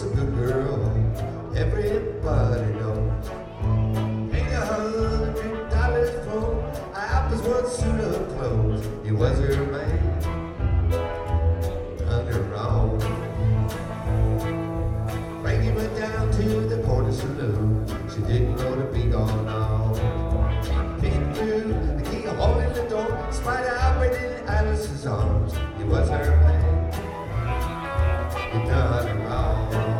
good girl, everybody knows. Paid $100 for Alpa's one suit of clothes. He was her man, done her wrong. Frankie went down to the Porter Saloon. She didn't know to be gone long. She picked through the key holding the door. Spider operated in Alice's arms. He was her man, he done her wrong.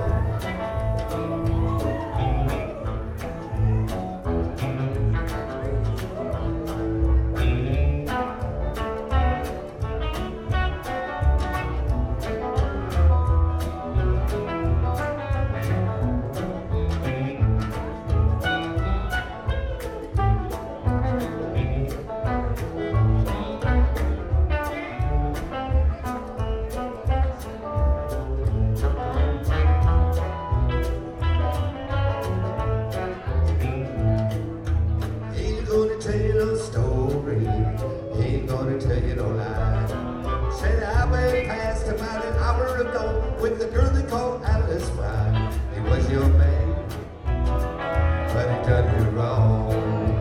Ain't gonna tell you no lie. Said I went past about an hour ago with the girl they called Alice Fry. He was your man, but he done you wrong.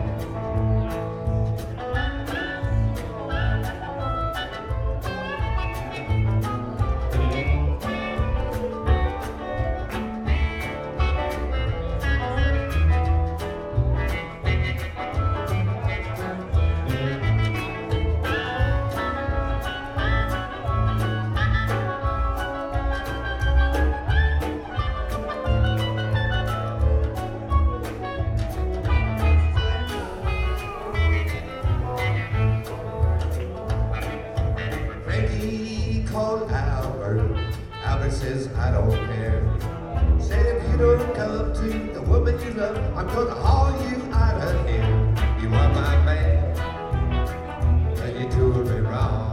Called Albert. Albert says, I don't care. Said if you don't come to the woman you love, I'm gonna haul you out of here. You are my man, and you do me wrong.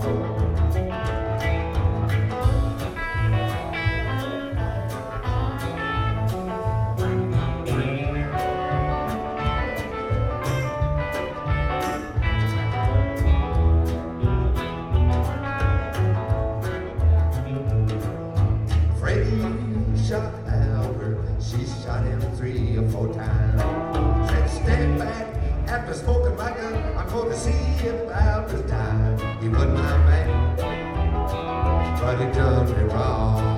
Shot Albert, she shot him 3 or 4 times. Said stand back, after smoking my gun, I'm going to see if Albert's died. He wasn't my man, but he done me wrong.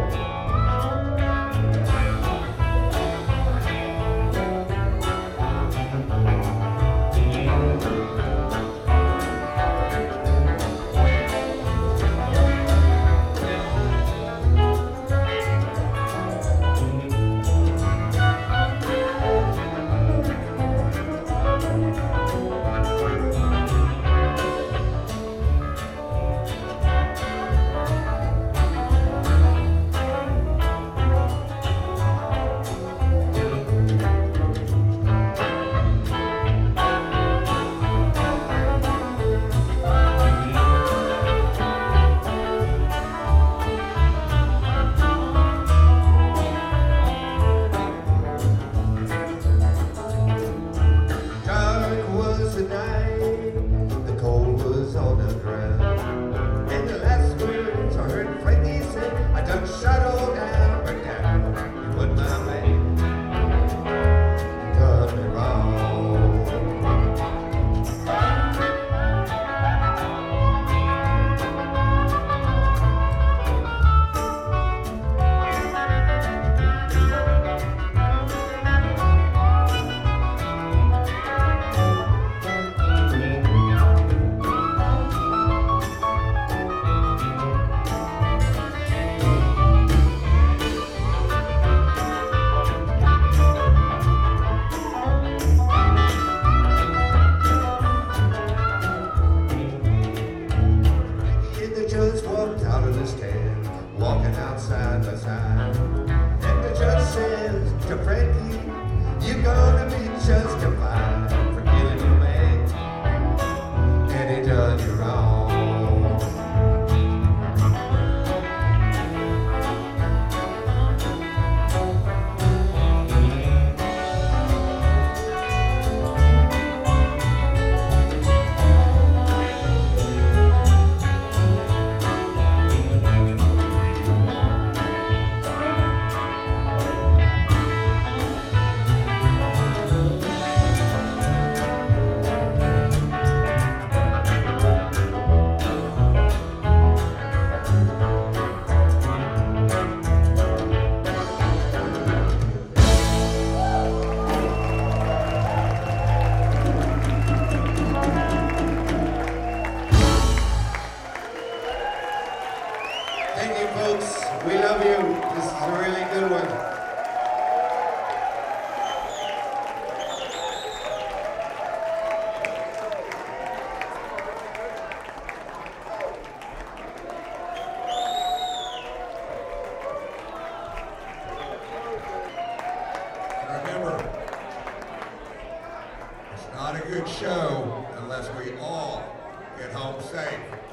Walking out side by side, and the judge says to Frankie, you're gonna be justified for killing your man, and he done you wrong. Remember, it's not a good show unless we all get home safe.